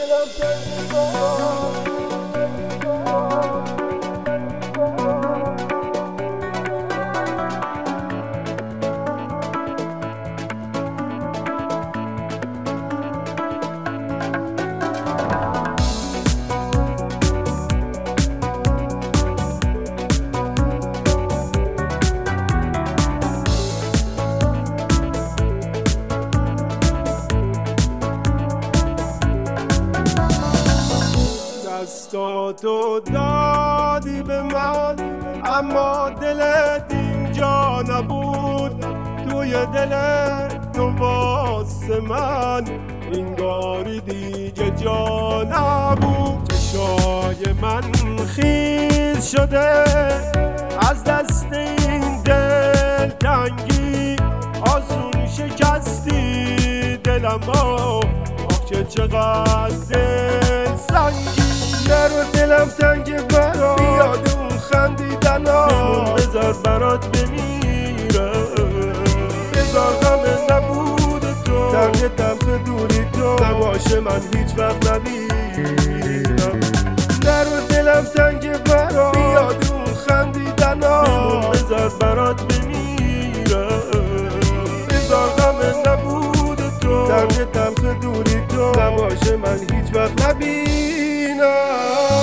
دستاتو دادی به من اما دلت اینجا نبود، توی دلت تو واسه من انگاری دیگه جا نبود. چشای من خیز شده از دست این دل تنگی، آسون شکستی دلم آخ که چقدر دل سنگی. نرو دلم تنگ برا بیاد اون خندیدنا، بمون بذار برات بمیرم، بذار غم نبود تو درد تلخ دوری تو نباشه من هیچ وقت نبینم. نرو دلم تنگ برا بیاد اون خندیدنا، بمون بذار برات بمیرم، بذار غم نبود تو درد تلخ دوری تو نباشه من هیچ وقت نبینم.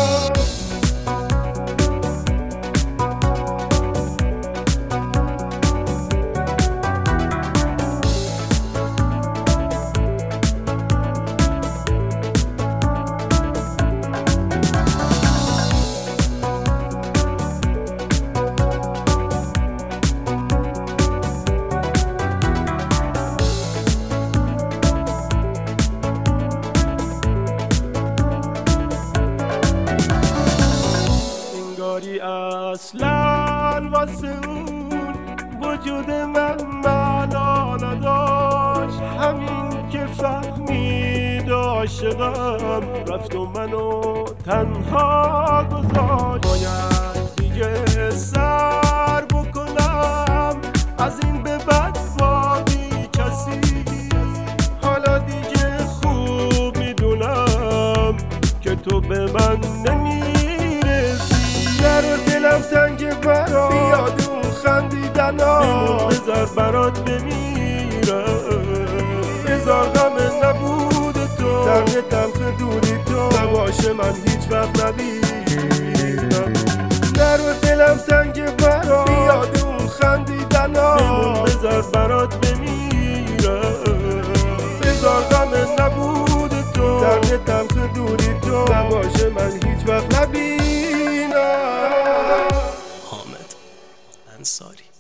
اصلاً واسه اون وجود من معنا نداشت، همین که فهمید عاشقم رفت و منو تنها گذاشت. باید دیگه سر بکنم از این به بعد با بی کسی، حالا دیگه خوب میدونم که تو به من نمیرسی. نرو دلم تنگ برا بیاد اون خندیدنا، بمون بذار برات بمیرم، بذار غم نبود تو درد تلخ دوری تو نباشه من هیچ وقت نبینم. نرو دلم تنگ برا بیاد اون خندیدنا، بمون بذار برات بمیرم، بذار غم نبود تو درد تلخ دوری تو نباشه من هیچ وقت نبینم. حامد انصاری.